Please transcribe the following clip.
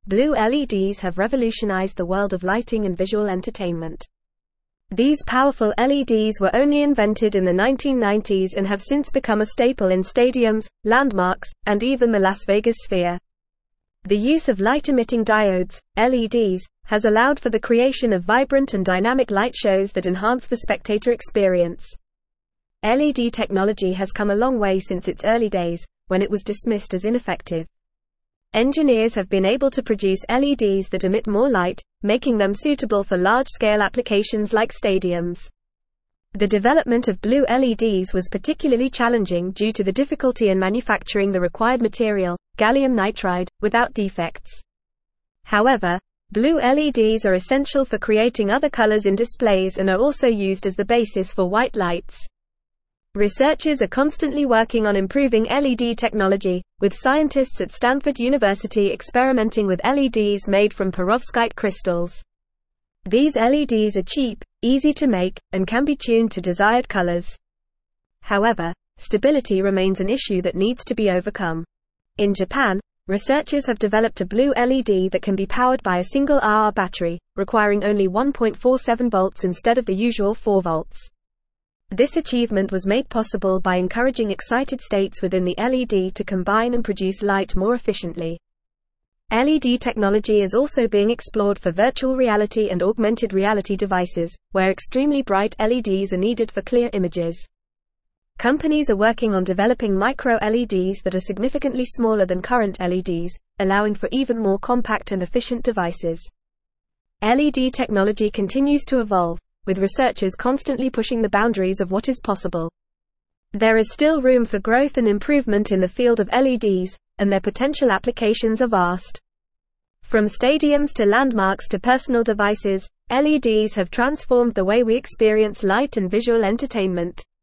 Blue LEDs have revolutionized the world of lighting and visual entertainment. These powerful LEDs were only invented in the 1990s and have since become a staple in stadiums, landmarks, and even the Las Vegas Sphere. The use of light-emitting diodes, LEDs, has allowed for the creation of vibrant and dynamic light shows that enhance the spectator experience. LED technology has come a long way since its early days, when it was dismissed as ineffective. Engineers have been able to produce LEDs that emit more light, making them suitable for large-scale applications like stadiums. The development of blue LEDs was particularly challenging due to the difficulty in manufacturing the required material, gallium nitride, without defects. However, blue LEDs are essential for creating other colors in displays and are also used as the basis for white lights. Researchers are constantly working on improving LED technology, with scientists at Stanford University experimenting with LEDs made from perovskite crystals. These LEDs are cheap, easy to make, and can be tuned to desired colors. However, stability remains an issue that needs to be overcome. In Japan, researchers have developed a blue LED that can be powered by a single AA battery, requiring only 1.47 volts instead of the usual 4 volts. This achievement was made possible by encouraging excited states within the LED to combine and produce light more efficiently. LED technology is also being explored for virtual reality and augmented reality devices, where extremely bright LEDs are needed for clear images. Companies are working on developing micro-LEDs that are significantly smaller than current LEDs, allowing for even more compact and efficient devices. LED technology continues to evolve, with researchers constantly pushing the boundaries of what is possible. There is still room for growth and improvement in the field of LEDs, and their potential applications are vast. From stadiums to landmarks to personal devices, LEDs have transformed the way we experience light and visual entertainment.